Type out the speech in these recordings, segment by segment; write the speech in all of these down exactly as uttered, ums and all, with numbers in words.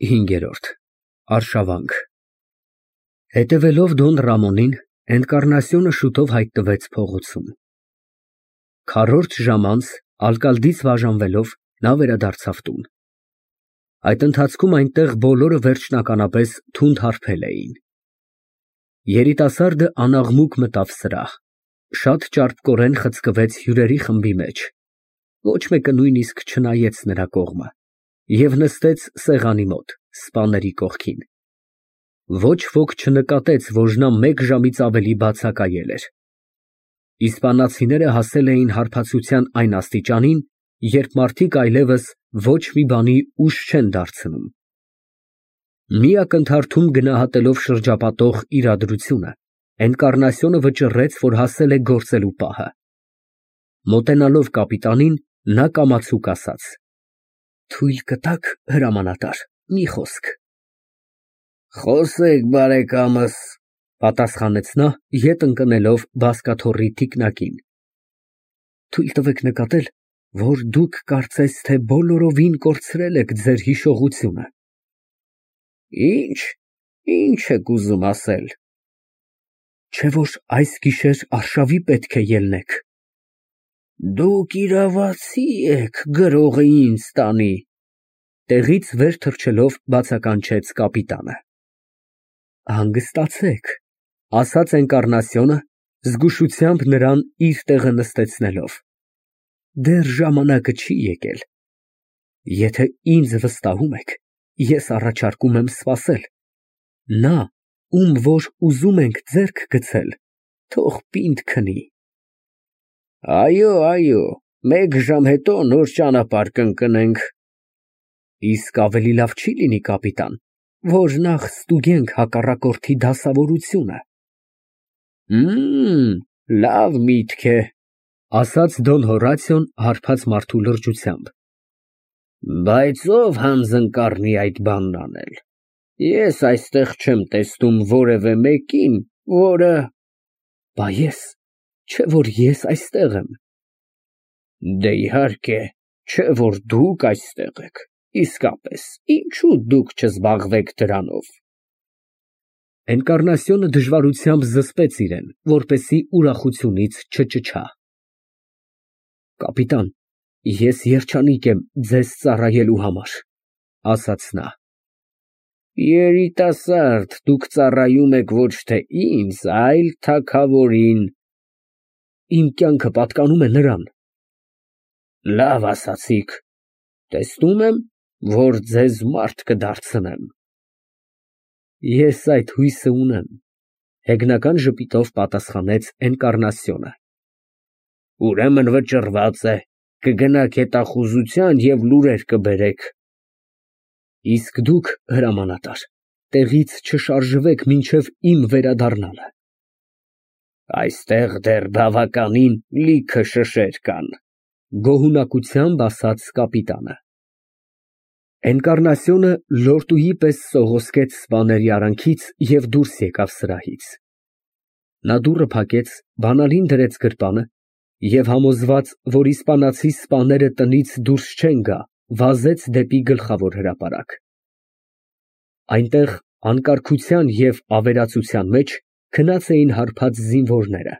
Հինգերորդ Արշավանք Հետևելով Դոն Ռամոնին, Էնկառնասիոնը շուտով հայտնվեց փողոցում։ Քառորդ ժամ անց ալկալդից բաժանվելով նա վերադարձավ տուն։ Այդ ընթացքում այնտեղ բոլորը վերջնականապես թունդ հարբել էին։ Երիտասարդը անաղմուկ մտավ սրահ, շատ ճարպկորեն խցկվեց հյուրերի խմբի մեջ, ոչ մեկը նույնիսկ չնայեց նրա կողմը, և նստեց սեղանի մոտ, սպաների կողքին։ Ոչ ոք չնկատեց, որ նա մեկ ժամից ավելի բացակայել էր։ Իսպանացիները հասել էին հարբեցության այն աստիճանին, երբ մարդիկ այլևս ոչ մի բանի ուժ չեն դարձնում։ Մի ակնթարթում գնահատելով շրջապատող իրադրությունը, Էնկառնասիոնը վճռեց, որ հասել է գործելու պահը։ Մոտենալով կապիտանին, նա կամացուկ ասաց. «Թույլ կտաք, հրամանատար, մի խոսք»։ «Խոսեք, բարեկամս», պատասխանեց նա, ետ ընկնելով բազկաթոռի թիկնակին։ «Թույլ տվեք նկատել, որ դուք կարծես թե բոլորովին կորցրել եք ձեր հիշողությունը»։ «Ի՞նչ, ի՞նչ եք ուզում ասել»։ «Չէ՞ որ այս գիշեր արշավի պետք է ելնեք»։ «Դուք իրավացի եք, գրողը ինձ տանի», տեղից վեր թռչելով բացականչեց կապիտանը։ «Հանգստացեք», ասաց Էնկառնասիոնը, զգուշությամբ նրան իր տեղը նստեցնելով, «դեռ ժամանակը չի եկել։ Եթե ինձ վստահում եք, ես առաջարկում եմ սպասել։ Նա, ում որ ուզում ենք ձեռք գցել, թող պինդ քնի»։ «Այո, այո, մեկ ժամ հետո նոր ճանապարհ կընկնենք»։ «Իսկ ավելի լավ չի՞ լինի, կապիտան, որ նախ ստուգենք հակառակորդի դասավորությունը»։ «Հըմ, լավ միտք է», ասաց Դոն Հորատիոն հարբած մարդու լրջությամբ։ «Բայց ո՞վ հանձն կառնի այդ բանն անել։ Ես այստեղ չեմ տեսնում որևէ մեկին, որը…» «Բա ես, չէ՞ որ ես այստեղ եմ»։ «Դե իհարկե, չէ որ դուք այստեղ եք, իսկապես, ինչո՞ւ դուք չզբաղվեք դրանով»։ Էնկառնասիոնը դժվարությամբ զսպեց իրեն, որպեսզի ուրախությունից չճչա։ «Կապիտան, ես երջանիկ եմ ձեզ ծառայելու համար», ասաց նա։ «Երիտասարդ, դուք ծառայում եք ոչ թե ինձ, այլ թագավորին»։ «Իմ կյանքը պատկանում է նրան»։ «Լավ ասացիք, տեսնում եմ, որ ձեզ մարդ կդարձնեմ»։ «Ես այդ հույսը ունեմ», հեգնական ժպիտով պատասխանեց Էնկառնասիոնը։ «Ուրեմն վճռված է, կգնաք հետախուզության և լուրեր կբերեք»։ «Իսկ դուք, հրամանատար, տեղից չշարժվեք մինչև իմ վերադառնալը»։ «Այստեղ դեռ բավականին լիքը շշեր կան», գոհունակությամբ ասաց կապիտանը։ Էնկառնասիոնը լորտուի պես սողոսկեց սպաների արանքից և դուրս եկավ սրահից։ Նա դուռը փակեց, բանալին դրեց գրպանը և, համոզված, որ իսպանացի սպաները տնից դուրս չեն գա, վազեց դեպի գլխավոր հրապարակ։ Այնտեղ անկարգության և ավերածության մեջ քնած էին հարբած զինվորները։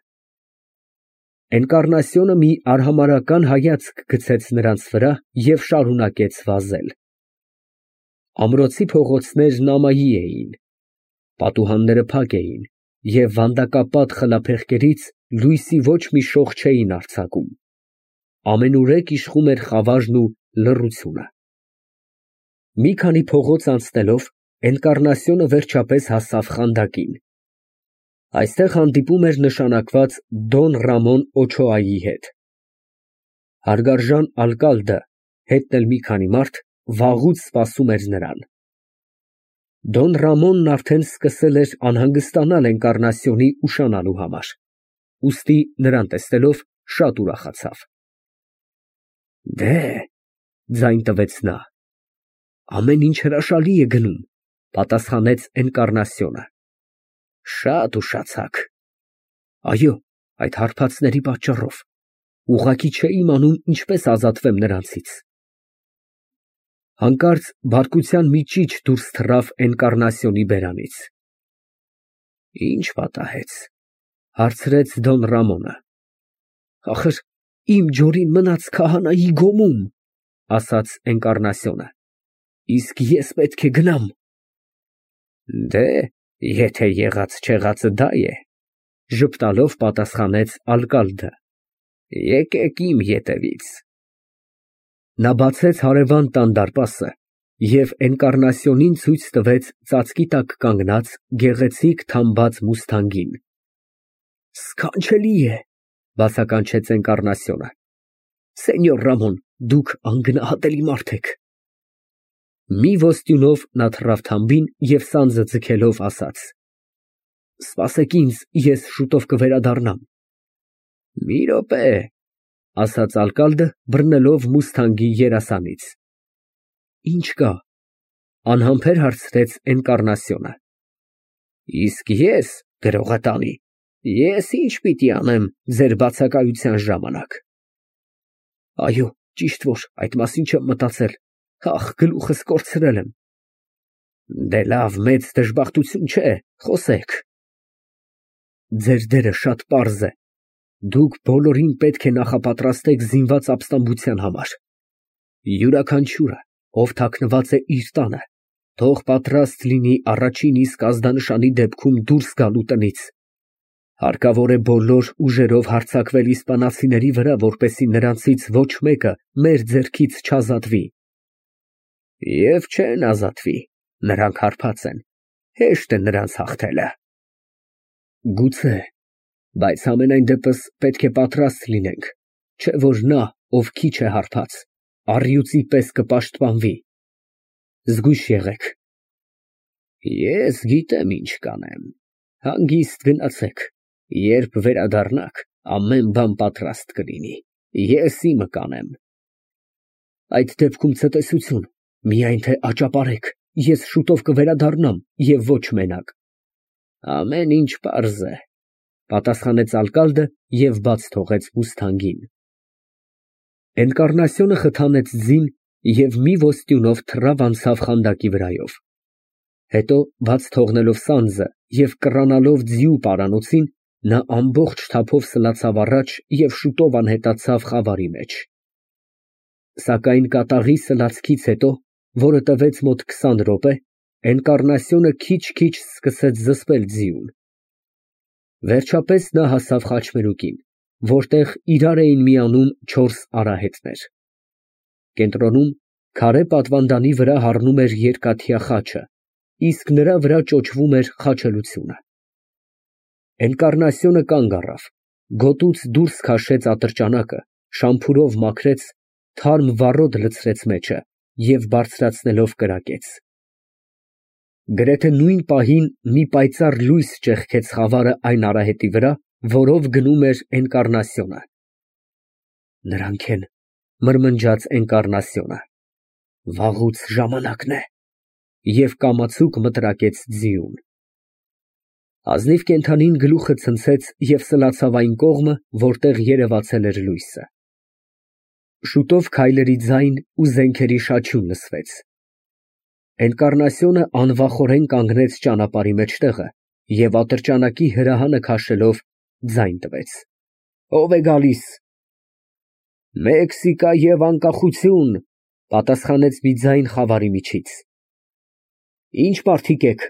Էնկառնասիոնը մի արհամարհական հայացք գցեց նրանց վրա և շարունակեց վազել։ Ամրոցի փողոցներն ամայի էին, պատուհանները փակ էին և վանդակապատ խլափեղկերից լույսի ոչ մի շող չէին արձակում։ Ամենուրեք իշխում էր խավարն ու լռությունը։ Մի քանի փողոց անցնելով, Էնկառնասիոնը վերջապես հասավ խանդակին։ Այստեղ հանդիպում էր նշանակված Դոն Ռամոն Օչոայի հետ։ Հարգարժան ալկալդը, հետն էլ մի քանի մարդ, վաղուց սպասում էր նրան։ Դոն Ռամոնն արդեն սկսել էր անհանգստանալ Էնկառնասիոնի ուշանալու համար, ուստի նրան տեսնելով շատ ուրախացավ։ «Դե, ֊ ձայն տվեց նա, ֊ ամեն ինչ հրաշալի է գնում», պատասխանեց Էնկառնասիոնը։ «Շատ ուշացաք»։ «Այո, այդ հարբածների պատճառով, ուղղակի չէի իմանում ինչպես ազատվեմ նրանցից»։ Հանկարծ բարկության մի ճիչ դուրս թռավ Էնկառնասիոնի բերանից։ Ինչ պատահեց, հարցրեց Դոն Ռամոնը։ Ախր իմ ջորին մնաց քահանայի գոմում, ասաց Էնկառնասիոնը, իսկ ես պետք է գնամ։ Դե, եթե եղած չեղածը դա է, ժպտալով պատասխանեց ալկալդը, եկեք իմ ետևից։ Նա բացեց հարևան տան դարպասը և Էնկառնասիոնին ցույց տվեց ծածկի տակ կանգնած գեղեցիկ թամբած մուսթանգին։ Սքանչելի է, բացականչեց Էնկառնասիոնը։ Սենյոր Ռամոն, դուք անգնահատելի մարդ եք։ Մի ոստյունով նա թռավ թամբին և սանձը ձգելով ասաց. Սպասեք ինձ, ես շուտով կվերադառնամ։ Մի րոպե, ասաց ալկալդը, բռնելով մուսթանգի երասանից։ Ինչ կա, անհամբեր հարցրեց Էնկառնասիոնը։ Իսկ ես, գրողատանի, ես ինչ պիտի անեմ ձեր բացակայության ժամանակ։ Այո, ճիշտ որ այդ մասին չեմ մտածել, ախ, գլուխս կորցրել եմ։ Դե լավ, մեծ դժբախտություն չէ, խոսեք։ Ձեր դերը շատ պարզ է, դուք բոլորին պետք է նախապատրաստեք զինված ապստամբության համար։ Յուրաքանչյուրը, ով թաքնված է իր տանը, թող պատրաստ լինի առաջին իսկ ազդանշանի դեպքում դուրս գալու տնից։ Հարկավոր է բոլոր ուժերով հարձակվել իսպանացիների վրա, որպեսզի նրանցից ոչ մեկը մեր ձեռքից չազատվի։ Եվ չեն ազատվի, նրանք հարբած են, հեշտ է նրանց հաղթելը։ Գուցե, բայց համենայն դեպս պետք է պատրաստ լինենք, չէ որ նա, ով քիչ է հարբած, առյուծի պես կպաշտպանվի։ Զգույշ եղեք։ Ես գիտեմ ինչ կանեմ, հանգիստ գնացեք, երբ վերադառնաք, ամեն բան պատրաստ կլինի, ես իմը կանեմ։ Այդ դեպքում ցտեսություն, միայն թե աճապարեք, ես շուտով կվերադառնամ և ոչ մենակ։ Ամեն ինչ պարզ է, պատասխանեց ալկալդը և բաց թողեց մուսթանգին։ Էնկառնասիոնը խթանեց ձին և մի ոստյունով թռավ անցավ խանդակի վրայով։ Հետո, բաց թողնելով սանձը և կռանալով ձիու պարանոցին, նա ամբողջ թափով սլացավ առաջ և շուտով անհետացավ խավարի մեջ։ Սակայն կատաղի սլացքից հետո, որը տևեց մոտ քսան րոպե, Էնկառնասիոնը քիչ֊քիչ սկսեց զսպել ձիուն։ Վերջապես նա հասավ խաչմերուկին, որտեղ իրար էին միանում չորս արահետներ։ Կենտրոնում, քարե պատվանդանի վրա հառնում էր երկաթյա խաչը, իսկ նրա վրա ճոճվում էր խաչելությունը։ Էնկառնասիոնը կանգ առավ, գոտուց դուրս քաշեց ատրճանակը, շամփուրով մաքրեց, թարմ վառոդ լցրեց մեջը և բարձրացնելով կրակեց։ Գրեթե նույն պահին մի պայծառ լույս ճեղքեց խավարը այն արահետի վրա, որով գնում էր Էնկառնասիոնը։ Նրանք են, մրմնջաց Էնկառնասիոնը, վաղուց ժամանակն է, և կամացուկ մտրակեց ձիուն։ Ազնիվ կենդանին գլուխը ցնցեց և սլացավ այն կողմը, որտեղ երևացել էր լույսը։ Շուտով քայլերի ձայն ու զենքերի շաչյուն լսվեց։ Էնկառնասիոնը անվախորեն կանգնեց ճանապարհի մեջտեղը և ատրճանակի հրահանը քաշելով ձայն տվեց։ Ո՞վ է գալիս։ Մեքսիկա և անկախություն, պատասխանեց մի ձայն խավարի միջից։ Ի՞նչ մարդիկ եք։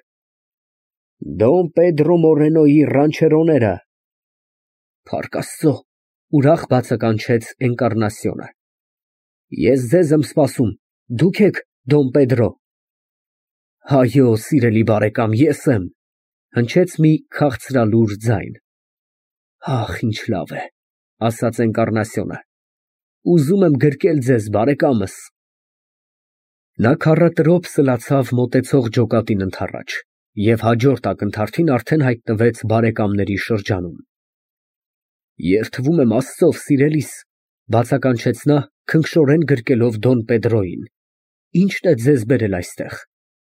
Դոն Պեդրո Մորենոյի ռանչերոները։ Փառք Աստծո, ուրախ բացականչեց Էնկառնասիոնը։ Ես ձեզ եմ սպասում, դուք եք Դոն Պեդրո։ Այո, սիրելի բարեկամ, ես եմ, հնչեց մի քաղցրալուր ձայն։ Ախ, ինչ լավ է, ասաց Էնկառնասիոնը, ուզում եմ գրկել ձեզ, բարեկամս։ Նա քառատրոփ սլացավ մոտեցող ջոկատին ընդառաջ և հաջորդ ակնթարթին արդեն հայտնվեց բարեկամների շրջանում։ Երդվում եմ Աստծով, սիրելիս, բացականչեց նա, քնքշորեն գրկելով Դոն Պեդրոյին, ի՞նչն է ձեզ բերել այստեղ։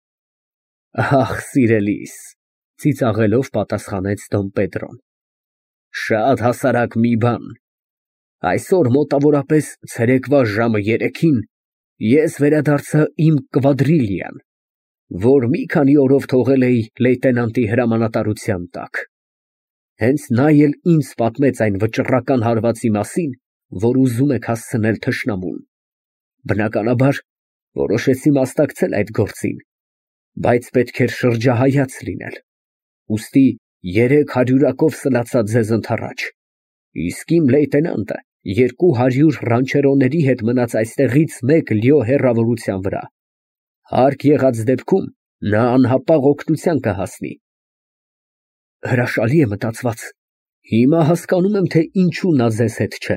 Ախ, սիրելիս, ծիծաղելով պատասխանեց Դոն Պեդրոն, շատ հասարակ մի բան։ Այսօր մոտավորապես ցերեկվա ժամը երեքին Ես վերադարձա իմ կվադրիլիան, որ մի քանի օրով թողել էի լեյտենանտի հրամանատարության տակ։ Հենց նա էլ ինձ պատմեց այն վճռական հարվածի մասին, որ ուզում եք հասցնել թշնամուն։ Բնականաբար, որոշեցի մասնակցել այդ գործին, բայց պետք էր շրջահայաց լինել։ Ուստի երեք հարյուրակով սլացա ձեզ ընդառաջ, իսկ իմ լեյտենանտը երկու հարյուր ռանչերոների հետ մնաց այստեղից մեկ լիո հեռավորության վրա։ Հարկ եղած դեպքում նա անհապաղ օգնության կհասնի։ Հրաշալի է մտածված։ Հիմա հասկանում եմ, թե ինչու նա ձեզ հետ չէ։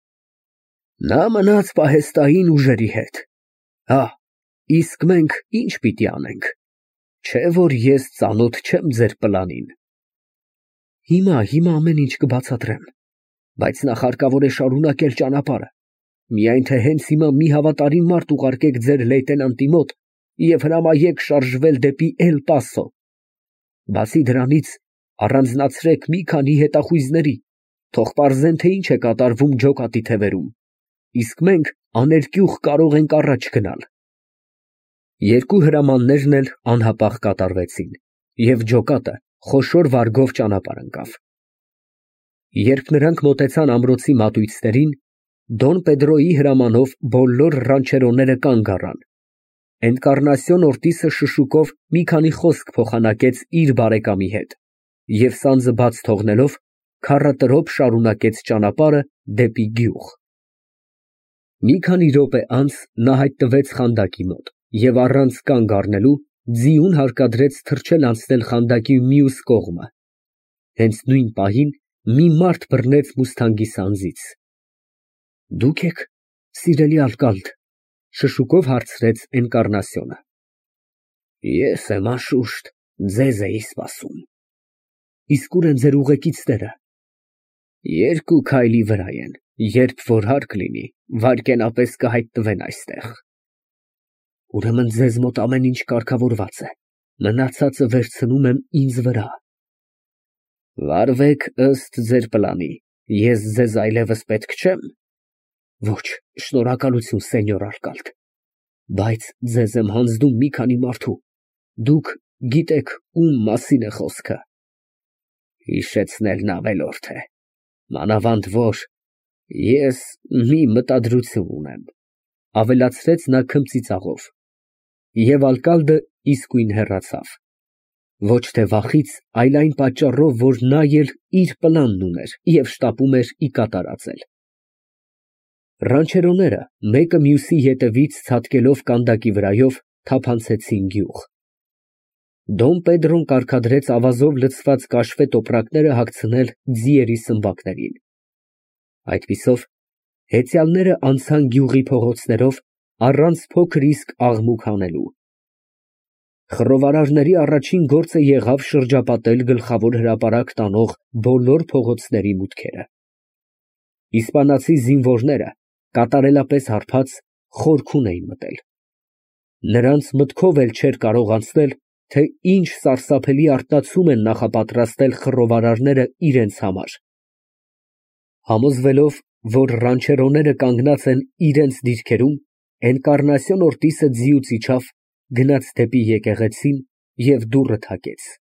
Նա մնաց պահեստային ուժերի հետ։ Հա, իսկ մենք ինչ պիտի անենք։ Չէ որ ես ծանոթ չեմ ձեր պլանին։ Հիմա, հիմա ամեն ինչ կբացատրեմ, բայց նախ հարկավոր է շարունակել ճանապարհը։ Միայն թե հենց հիմա մի հավատարիմ մարդ ուղարկեք ձեր լեյտենանտի մոտ և հրամայեք շարժվել դեպի Էլ Պասո։ Բացի դրանից, առանձնացրեք մի քանի հետախույզների, թող պարզեն, թե ինչ է կատարվում ջոկատի թևերում, իսկ մենք աներկյուղ կարող ենք առաջ գնալ։ Երկու հրամաններն էլ անհապաղ կատարվեցին, և ջոկատը խոշոր վարգով ճանապարհ ընկավ։ Երբ նրանք մոտեցան ամրոցի մատույցներին, Դոն Պեդրոյի հրամանով բոլոր ռանչերոները կանգ առան։ Էնկառնասիոն Օրտիսը շշուկով մի քանի խոսք փոխանակեց իր բարեկամի հետ և սանձը բաց թողնելով, քառատրոփ շարունակեց ճանապարհը դեպի գյուղ։ Մի քանի րոպե անց նա հայտնվեց խանդակի մոտ և առանց կանգ առնելու ձիուն հարկադրեց թռչել անցնել խանդակի մյուս կողմը։ Հենց նույն պահին մի մարդ բռնեց «Մուսթանգի» սանձից։ Դու՞ք եք, սիրելի ալկալդ, շշուկով հարցրեց Էնկառնասիոնը։ Ես եմ, անշուշտ, ձեզ էի սպասում։ Իսկ ուր են ձեր ուղեկիցները։ Երկու քայլի վրա են, երբ որ հարկ լինի, վայրկենապես կհայտնվեն այստեղ։ Ուրեմն ձեզ մոտ ամեն ինչ կարգավորված է, մնացածը վերցնում եմ ինձ վրա։ Վարվեք ըստ ձեր պլանի, ես ձեզ այլևս պետք չեմ։ Ոչ, շնորհակալություն, սենյոր ալկալդ, բայց ձեզ եմ հանձնում մի քանի մարդու, դուք գիտեք ում մասին է խոսքը։ Հիշեցնելն ավելորդ է, մանավանդ որ ես մի մտադրություն ունեմ, ավելացրեց նա քմծիծաղով, և ալկալդը իսկույն հեռացավ, ոչ թե վախից, այլ այն պատճառով, որ նա էլ իր պլանն ուներ և շտապում էր ի կատար ածել։ Ռանչերոները մեկը մյուսի ետևից ցատկելով կանդակի վրայով թափանցեցին գյուղ։ Դոն Պեդրոն կարգադրեց ավազով լցված կաշվե տոպրակները հագցնել ձիերի սմբակներին։ Այդպիսով հեծյալները անցան գյուղի փողոցներով առանց փոքր իսկ աղմուկ հանելու։ Խռովարարների առաջին գործը եղավ շրջապատել գլխավոր հրապարակ տանող բոլոր փողոցների մուտքերը։ Իսպանացի զինվորները կատարելապես հարբած խորքում էին մտել։ Նրանց մտքով էլ չէր կարող անցնել, թե ինչ սարսափելի արտացում են նախապատրաստել խռովարարները իրենց համար։ Համոզվելով, որ ռանչերոները կանգնած են իրենց դիրքերում, Էնկառնասիոն Օրտիսը ձիուց իջավ, գնաց դեպի եկեղեցին և դուռը թակեց։